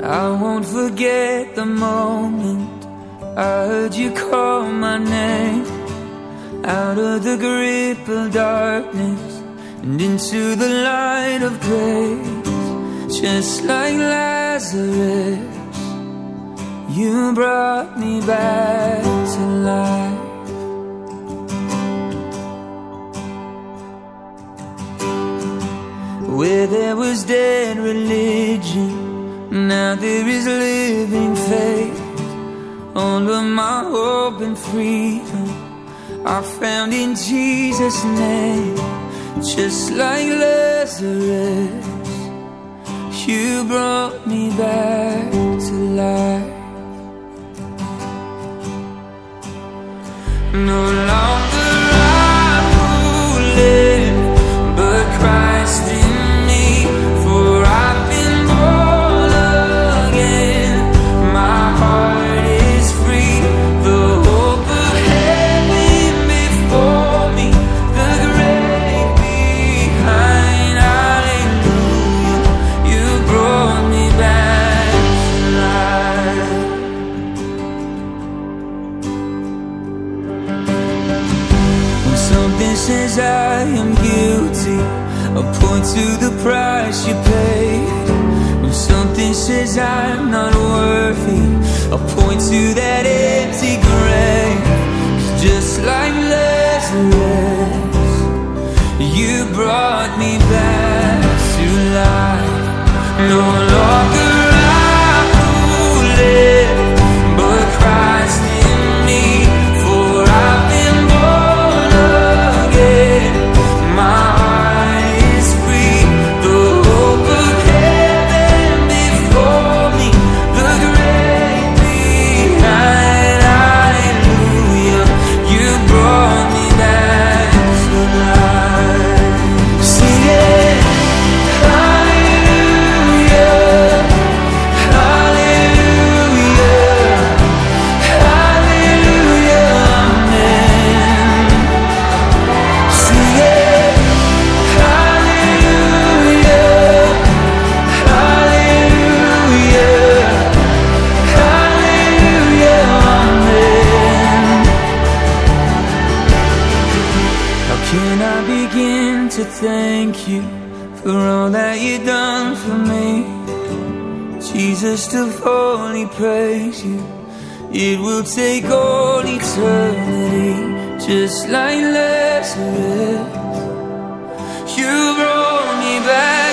I won't forget the moment I heard you call my name, out of the grip of darkness and into the light of grace. Just like Lazarus, you brought me back to life. Where there was dead religion, now there is living faith. All of my hope and freedom I found in Jesus' name. Just like Lazarus, you brought me back to life. No longer I who live, but Christ in me. For I've been born again, my heart is free. The hope of heaven before me, the grave behind. Hallelujah, you brought me back to life. When something says I am guilty, I point to the price you paid. When something says I'm not worthy, I point to that empty grave. 'Cause just like Lazarus, you brought me back to life. No longer I who live, but Christ in me. For I've been born again, my heart is free. The hope of heaven before me, the grave behind. Hallelujah, you brought me back to life. Sing it, hallelujah, hallelujah, hallelujah, amen. Sing it, hallelujah, hallelujah, hallelujah, amen. How can I begin to thank you for all that you've done for me? Jesus, to fully praise you, it will take all eternity. Just like Lazarus, you brought me back